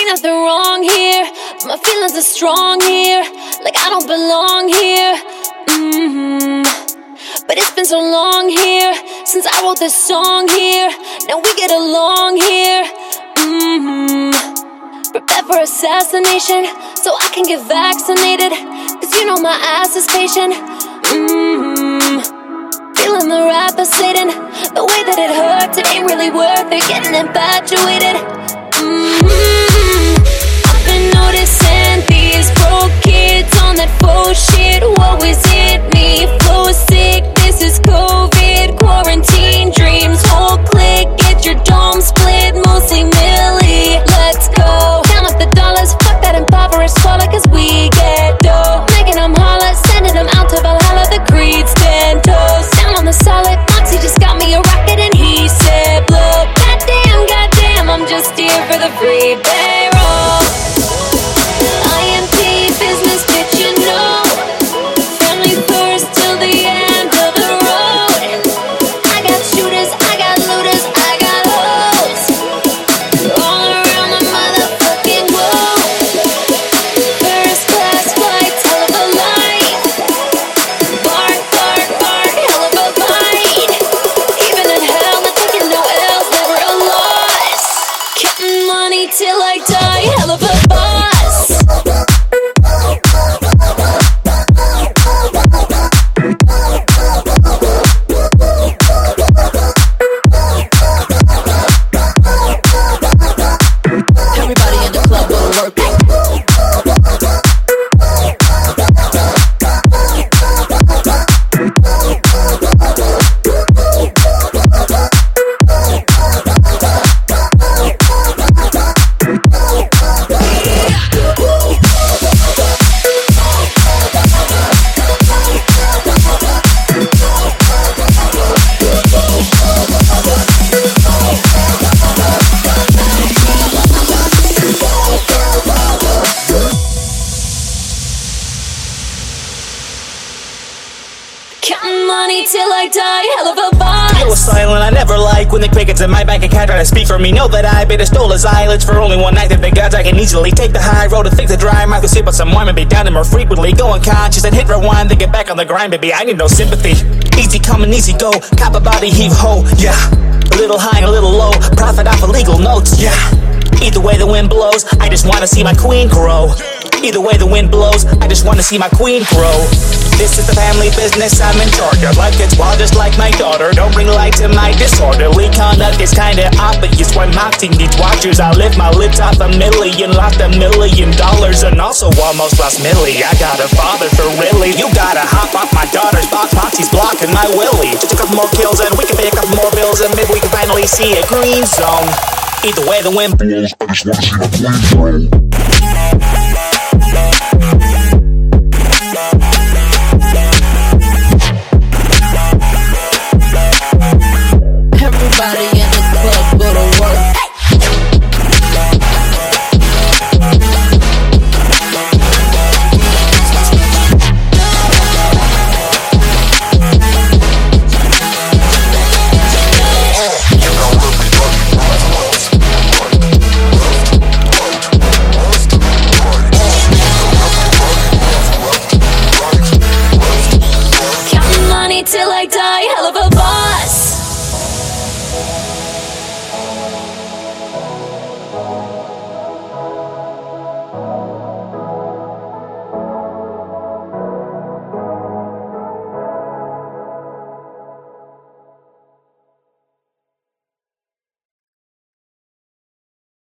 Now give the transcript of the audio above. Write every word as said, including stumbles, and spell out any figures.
Ain't nothing wrong here, but my feelings are strong here, like I don't belong here. Mm-hmm. But it's been so long here since I wrote this song here. Now we get along here. Mm-hmm. Prepare for assassination so I can get vaccinated, cause you know my ass is patient. Mm-hmm. Feeling the wrath of Satan, the way that it hurts, it ain't really worth it, getting infatuated. Mm-hmm. I've been noticing these broke kids on that faux shit. Woe is it me, flow sick, this is COVID, quarantine dreams, whole clique, get your dome split, mostly Millie, let's go. Count up the dollars, fuck that impoverished squalor, cause we get dough. Making them holler, sending them out to Valhalla, the creed stand toes. Down on the solid, Moxie just got me a rocket and he said blow. Goddamn, goddamn, I'm just here for the free payroll. I M P business, bitch, you know. Family first till the end of the road. I got shooters, I got looters, I got hoes all around the motherfucking globe. First class flights, hell of a life. Bark, bark, bark, hell of a fight. Even in hell, not taking no L's, never a loss. Counting money till I die, hell of a boss. Everybody in the club go to work. Counting money till I die, hell of a boss. I was silent, I never like when the crickets in my bank account try to speak for me. Know that I been a stole his eyelids for only one night. That big gods I can easily take the high road and think the dry mouth can sip on some wine and be down and more frequently. Go unconscious and hit rewind, then get back on the grind, baby. I need no sympathy. Easy come and easy go, cop a body heave ho, yeah. A little high and a little low, profit off illegal notes, yeah. Either way the wind blows, I just wanna see my queen grow. Either way the wind blows, I just wanna see my queen grow. This is the family business I'm in charge of. Life gets wild just like my daughter. Don't bring light to my disorderly conduct. It's kinda obvious why Moxie needs watchers. I lift my lips off a million, lost a million dollars, and also almost lost Millie. I got a father for really. You gotta hop off my daughter's box. Moxie's blocking my willy. Just a couple more kills and we can pay a couple more bills, and maybe we can finally see a green zone. Either way the wind blows, I just wanna see my queen grow.